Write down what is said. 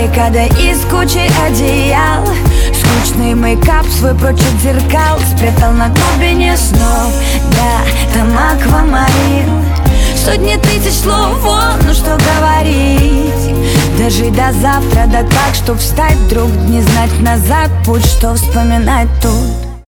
баррикада из кучи одеял. Скучный мейкап свой прочь от зеркал спрятал на глубине снов. Да, там аквамарин. Сотни тысяч слов, ну что говорить. Дожить до завтра, да так, чтоб встать вдруг, не знать назад путь, что вспоминать тут.